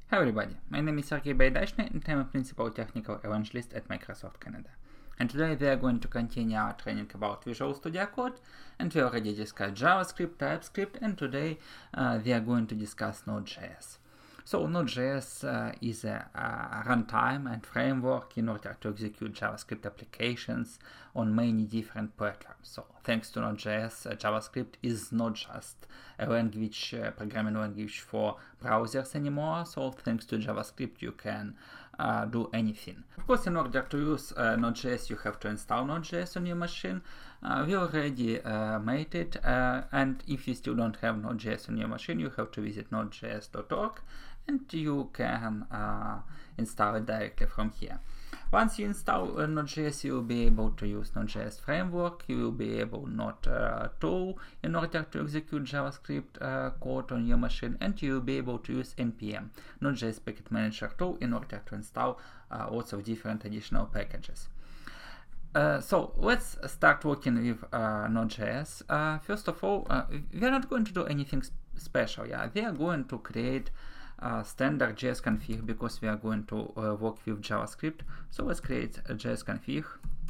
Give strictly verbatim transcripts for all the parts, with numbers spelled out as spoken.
Hi everybody, my name is Sergey Baidashny and I'm a Principal Technical Evangelist at Microsoft Canada. And today we are going to continue our training about Visual Studio Code, and we already discussed JavaScript, TypeScript, and today uh, we are going to discuss Node.js. So Node.js uh, is a, a runtime and framework in order to execute JavaScript applications on many different platforms. So thanks to Node.js, uh, JavaScript is not just a language, uh, programming language for browsers anymore. So thanks to JavaScript, you can uh, do anything. Of course, in order to use uh, Node.js, you have to install Node.js on your machine. Uh, we already uh, made it, uh, and if you still don't have Node.js on your machine, you have to visit node j s dot org. And you can uh, install it directly from here. Once you install uh, Node.js, you will be able to use Node.js framework. You will be able Node uh, tool in order to execute JavaScript uh, code on your machine, and you will be able to use N P M, Node.js Package Manager tool, in order to install uh, lots of different additional packages. Uh, so let's start working with uh, Node.js. Uh, first of all, uh, we are not going to do anything sp special. Yeah, we are going to create Uh, standard J S config because we are going to uh, work with JavaScript. So let's create a J S config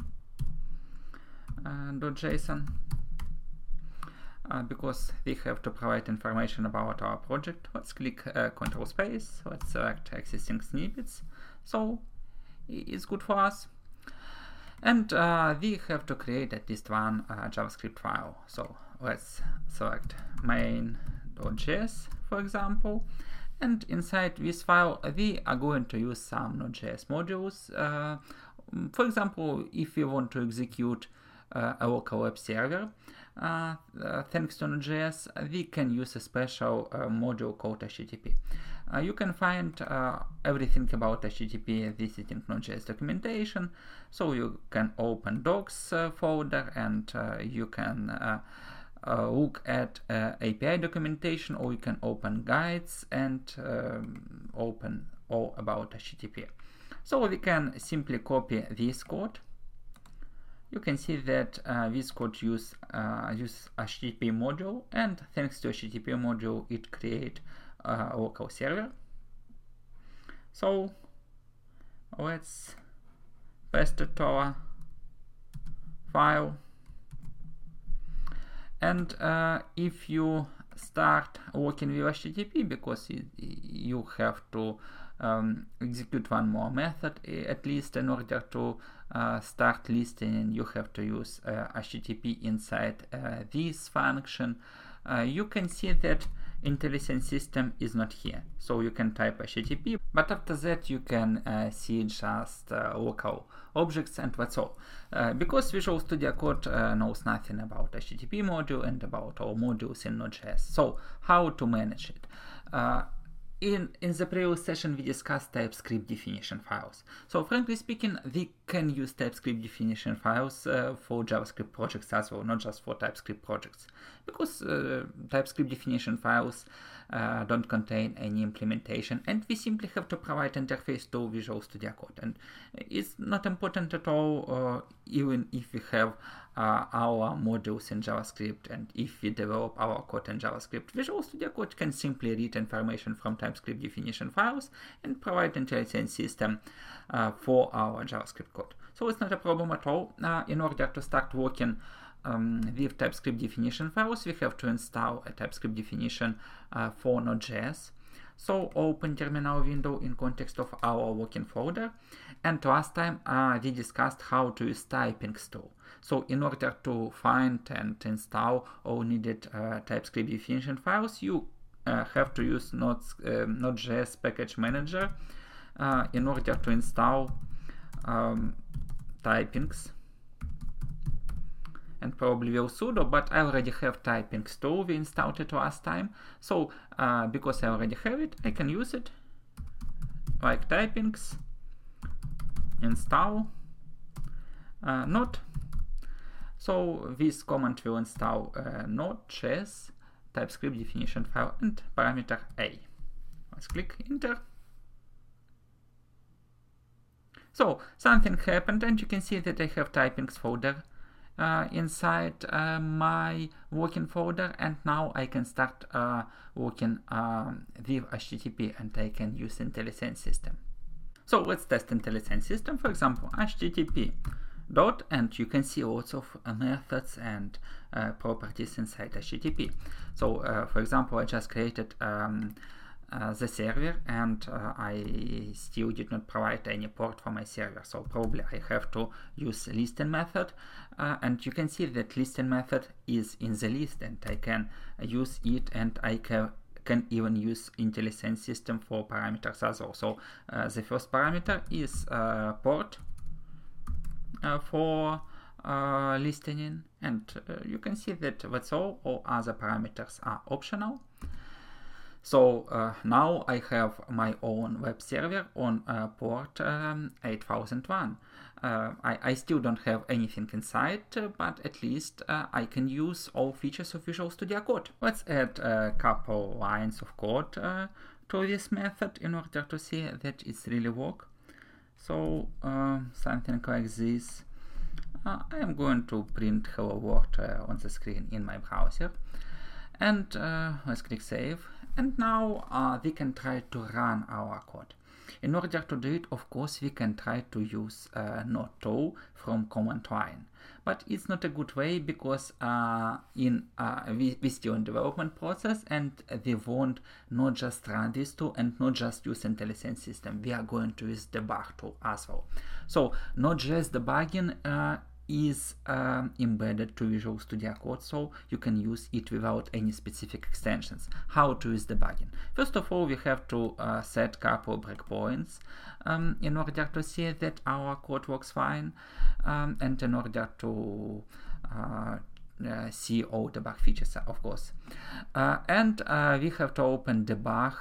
uh, .json uh, because we have to provide information about our project. Let's click uh, Control Space. Let's select existing snippets. So it's good for us. And uh, we have to create at least one uh, JavaScript file. So let's select main.js, for example. And inside this file, we are going to use some Node.js modules. Uh, for example, if we want to execute uh, a local web server, uh, uh, thanks to Node.js, we can use a special uh, module called H T T P. Uh, you can find uh, everything about H T T P visiting Node.js documentation. So you can open docs uh, folder, and uh, you can uh, Uh, look at uh, A P I documentation, or you can open guides and um, open all about H T T P. So we can simply copy this code. You can see that uh, this code use uh, use H T T P module, and thanks to H T T P module, it create a local server. So let's paste it to our file. And uh, if you start working with H T T P, because it, you have to um, execute one more method at least in order to uh, start listening, you have to use uh, H T T P inside uh, this function. Uh, you can see that IntelliSense system is not here, so you can type H T T P, but after that you can uh, see just uh, local objects, and that's all. Uh, because Visual Studio Code uh, knows nothing about H T T P module and about all modules in Node.js. So how to manage it? Uh, In, in the previous session, we discussed TypeScript definition files. So frankly speaking, we can use TypeScript definition files uh, for JavaScript projects as well, not just for TypeScript projects, because uh, TypeScript definition files uh, don't contain any implementation, and we simply have to provide interface to Visual Studio Code. And it's not important at all, uh, even if we have uh, our modules in JavaScript, and if we develop our code in JavaScript, Visual Studio Code can simply read information from TypeScript definition files and provide IntelliSense system uh, for our JavaScript code. So it's not a problem at all. Uh, in order to start working um, with TypeScript definition files, we have to install a TypeScript definition uh, for Node.js. So open terminal window in context of our working folder. And last time uh, we discussed how to use typings tool. So in order to find and install all needed uh, TypeScript definition files, you uh, have to use Node, uh, Node.js Package Manager uh, in order to install um, typings. And probably will sudo, but I already have typings tool. We installed it last time. So uh, because I already have it, I can use it. Like typings, install, uh, Node. So this command will install uh, Node.js TypeScript definition file and parameter A. Let's click enter. So something happened, and you can see that I have typings folder uh, inside uh, my working folder, and now I can start uh, working um, with H T T P, and I can use IntelliSense system. So let's test IntelliSense system. For example, H T T P dot, and you can see lots of uh, methods and uh, properties inside H T T P. So uh, for example, I just created um, uh, the server, and uh, I still did not provide any port for my server, so probably I have to use listen method, uh, and you can see that listen method is in the list, and I can use it, and I can can even use IntelliSense system for parameters as well. So uh, the first parameter is uh, port uh, for uh, listening, and uh, you can see that that's all. All other parameters are optional. So uh, now I have my own web server on uh, port um, eight thousand one. Uh, I, I still don't have anything inside, uh, but at least uh, I can use all features of Visual Studio Code. Let's add a couple lines of code uh, to this method in order to see that it's really work. So uh, something like this. Uh, I am going to print hello world uh, on the screen in my browser. And uh, let's click save. And now uh, we can try to run our code. In order to do it, of course, we can try to use uh, node two from command line. But it's not a good way, because uh, in uh, we, we still in development process, and we want not just run this tool and not just use IntelliSense system. We are going to use debug tool as well. So Node.js debugging uh, is um, embedded to Visual Studio Code, so you can use it without any specific extensions. How to use debugging? First of all, we have to uh, set a couple breakpoints um, in order to see that our code works fine, um, and in order to uh, uh, see all debug features, of course. Uh, and uh, we have to open debug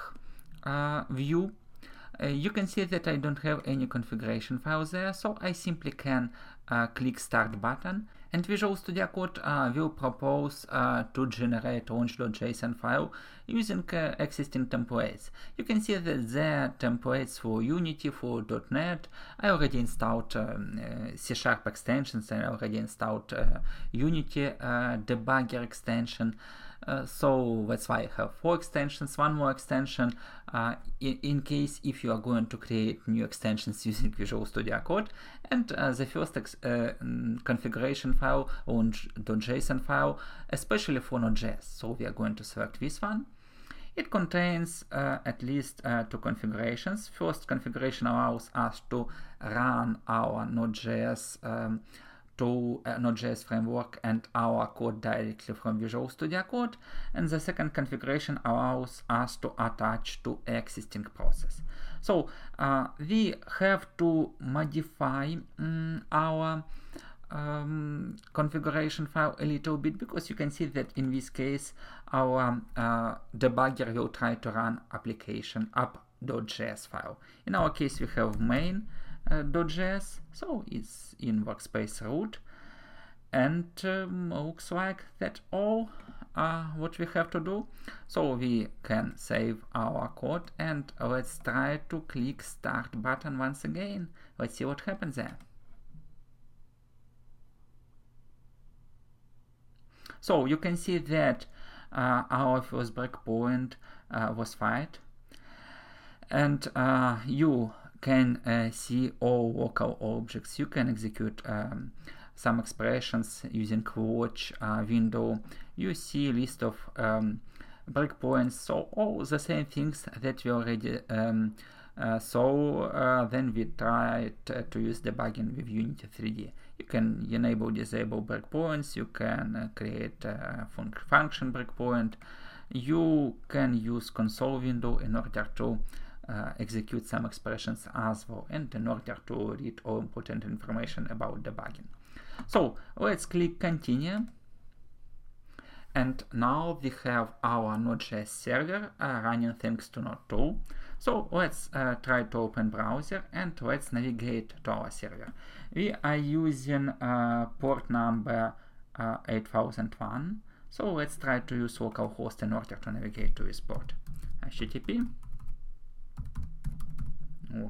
uh, view. Uh, you can see that I don't have any configuration file there, so I simply can uh, click Start button, and Visual Studio Code uh, will propose uh, to generate launch.json file using uh, existing templates. You can see that there are templates for Unity, for dot net. I already installed um, uh, C Sharp extensions, I already installed uh, Unity uh, debugger extension. Uh, so that's why I have four extensions, one more extension uh, in, in case if you are going to create new extensions using Visual Studio Code. And uh, the first ex uh, configuration file, launch.json file, especially for Node.js. So we are going to select this one. It contains uh, at least uh, two configurations. First configuration allows us to run our Node.js um, to uh, Node.js framework and our code directly from Visual Studio Code, and the second configuration allows us to attach to existing process. So uh, we have to modify um, our um, configuration file a little bit, because you can see that in this case our uh, debugger will try to run application app.js file. In our case we have main Uh, .js, so it's in workspace root, and um, looks like that all uh, what we have to do. So we can save our code, and let's try to click Start button once again. Let's see what happens there. So you can see that uh, our first breakpoint uh, was fired, and uh, you can uh, see all local objects. You can execute um, some expressions using watch uh, window. You see a list of um, breakpoints, so all the same things that we already um, uh, saw. Uh, then we tried uh, to use debugging with Unity three D. You can enable, disable breakpoints. You can uh, create a fun function breakpoint. You can use console window in order to Uh, execute some expressions as well, and in order to read all important information about debugging. So let's click continue, and now we have our Node.js server uh, running thanks to Node two. So let's uh, try to open browser, and let's navigate to our server. We are using uh, port number uh, eight thousand one, so let's try to use localhost in order to navigate to this port. H T T P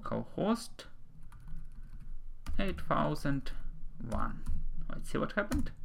localhost eight thousand one. Let's see what happened.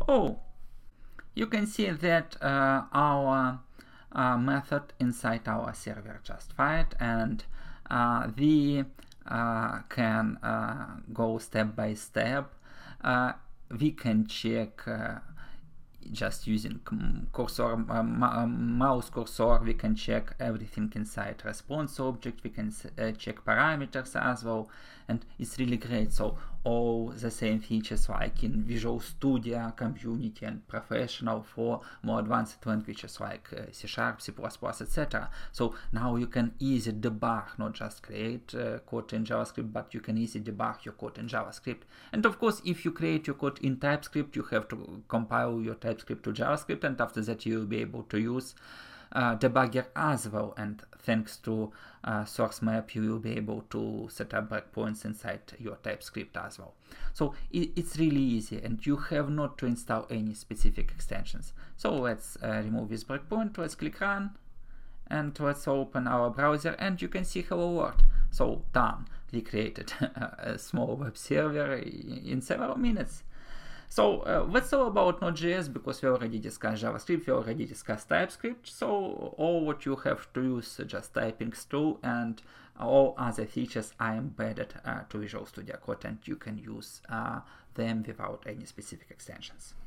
Oh, you can see that uh, our uh, method inside our server just fired, and uh, we uh, can uh, go step by step. Uh, we can check uh, just using cursor, uh, mouse cursor, we can check everything inside response object, we can uh, check parameters as well, and it's really great. So all the same features like in Visual Studio Community and Professional for more advanced languages like uh, C Sharp, C plus plus, et cetera. So now you can easily debug, not just create uh, code in JavaScript, but you can easily debug your code in JavaScript. And of course, if you create your code in TypeScript, you have to compile your TypeScript to JavaScript, and after that you will be able to use uh, debugger as well, and thanks to uh, source map you will be able to set up breakpoints inside your TypeScript as well. So it, it's really easy, and you have not to install any specific extensions. So let's uh, remove this breakpoint, let's click run, and let's open our browser, and you can see hello world. So done, we created a small web server in several minutes. So uh, that's all about Node.js, because we already discussed JavaScript, we already discussed TypeScript. So all what you have to use just typing through, and all other features are embedded uh, to Visual Studio Code, and you can use uh, them without any specific extensions.